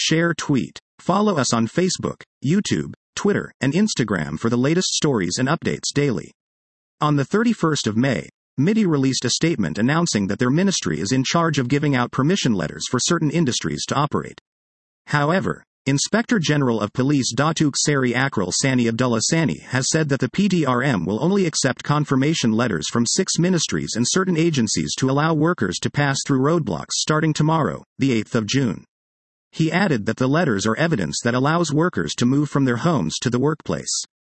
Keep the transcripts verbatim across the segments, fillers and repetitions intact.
share, tweet. Follow us on Facebook, YouTube, Twitter, and Instagram for the latest stories and updates daily. On the thirty-first of May, M I D I released a statement announcing that their ministry is in charge of giving out permission letters for certain industries to operate. However, Inspector General of Police Datuk Seri Akral Sani Abdullah Sani has said that the P D R M will only accept confirmation letters from six ministries and certain agencies to allow workers to pass through roadblocks starting tomorrow, the eighth of June. He added that the letters are evidence that allows workers to move from their homes to the workplace.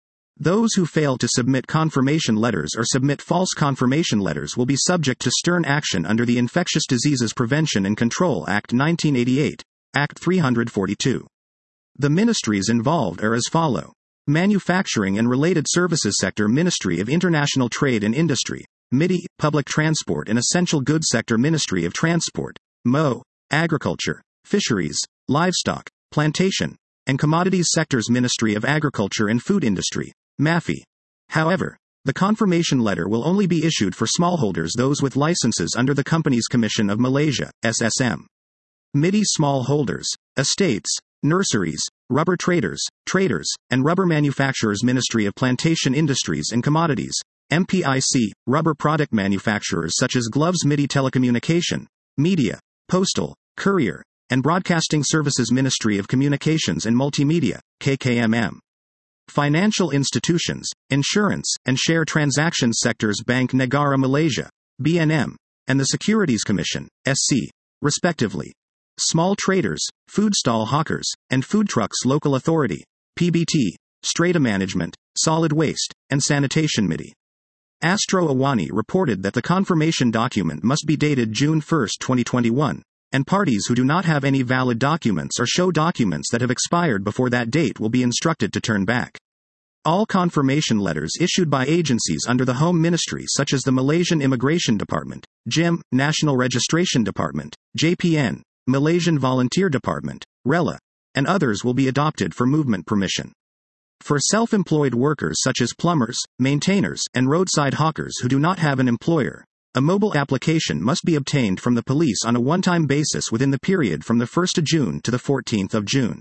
Those who fail to submit confirmation letters or submit false confirmation letters will be subject to stern action under the Infectious Diseases Prevention and Control Act nineteen eighty-eight, Act three forty-two. The ministries involved are as follow. Manufacturing and Related Services Sector Ministry of International Trade and Industry, M I D I, Public Transport and Essential Goods Sector Ministry of Transport, M O, Agriculture, Fisheries, Livestock, Plantation, and Commodities Sectors Ministry of Agriculture and Food Industry, M A F I. However, the confirmation letter will only be issued for smallholders, those with licenses under the Companies Commission of Malaysia, S S M. M I D I smallholders, estates, nurseries, rubber traders, traders, and rubber manufacturers Ministry of Plantation Industries and Commodities, M P I C, rubber product manufacturers such as gloves M I D I Telecommunication, Media, Postal, Courier, and Broadcasting Services Ministry of Communications and Multimedia, K K M M. Financial institutions, insurance, and share transactions sectors Bank Negara Malaysia, B N M, and the Securities Commission, S C, respectively. Small traders, food stall hawkers, and food trucks local authority, P B T, strata management, solid waste, and sanitation M I D I. Astro Awani reported that the confirmation document must be dated June first, twenty twenty-one, and parties who do not have any valid documents or show documents that have expired before that date will be instructed to turn back. All confirmation letters issued by agencies under the Home Ministry such as the Malaysian Immigration Department, J I M, National Registration Department, J P N, Malaysian Volunteer Department, R E L A, and others will be adopted for movement permission. For self-employed workers such as plumbers, maintainers, and roadside hawkers who do not have an employer, a mobile application must be obtained from the police on a one-time basis within the period from the first of June to the fourteenth of June.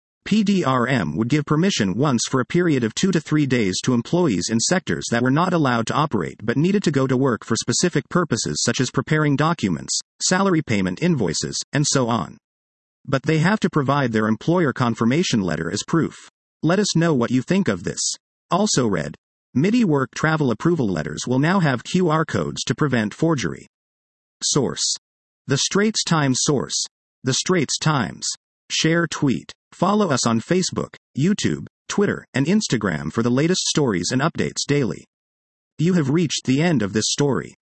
P D R M would give permission once for a period of two to three days to employees in sectors that were not allowed to operate but needed to go to work for specific purposes such as preparing documents, salary payment invoices, and so on. But they have to provide their employer confirmation letter as proof. Let us know what you think of this. Also read, M I D I work travel approval letters will now have Q R codes to prevent forgery. Source: The Straits Times. Source: The Straits Times. Share, tweet. Follow us on Facebook, YouTube, Twitter, and Instagram for the latest stories and updates daily. You have reached the end of this story.